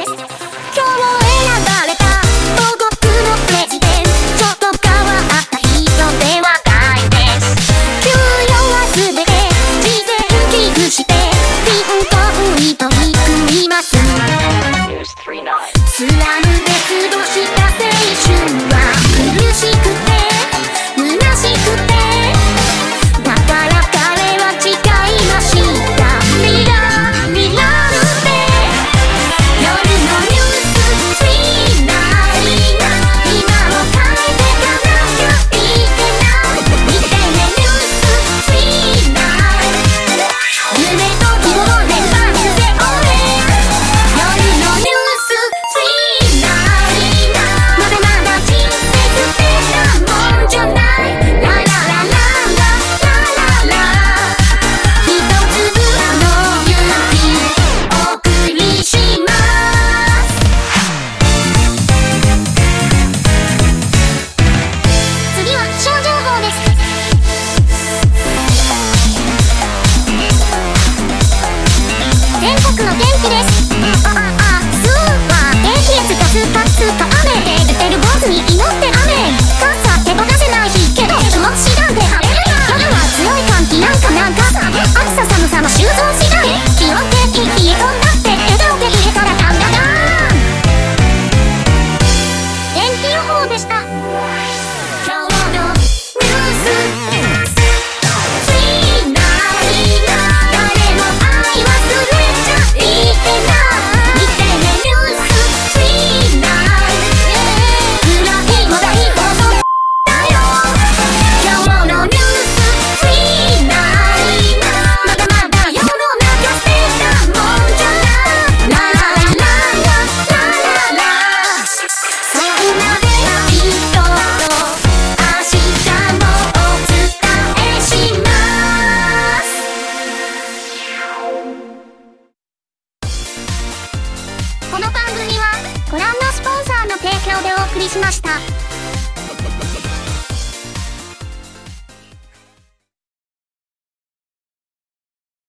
今日も選ばれた母国のプレジデント、ちょっと変わった人ではないです。給与は全て事前寄付して貧困に取り組みます。スラムで過ごした青春は苦しくて虚しくて、だから彼は誓いました。リアルで夜のニュースしないな、今を変えてかなきゃいけない。見てねニュースしない、夢と希望連発で俺、夜のニュースしないな、まだまだ人生捨てたもんじゃない。ララララララララ、一粒の勇気お送りします。次は気象情報です。全国の天気です。明日は低気圧がスパスパ雨で、出てる坊主に祈って雨、傘手放せない日けど気持ち次第で晴れるな。夜は強い寒気なんか暑さ寒さの収蔵次第、気温的冷え込んだって笑顔で冷えたらダメだな。天気予報でした。今日のニュースしないな、誰も愛忘れちゃいけない。見てねニュースしない、暗い話題ほどだよ。今日のニュースしないな、まだまだ世の中捨てたもんじゃない。ララララララララ、そんな人と明日もお伝えします。この番組はご覧のスポンサーの提供でお送りしました。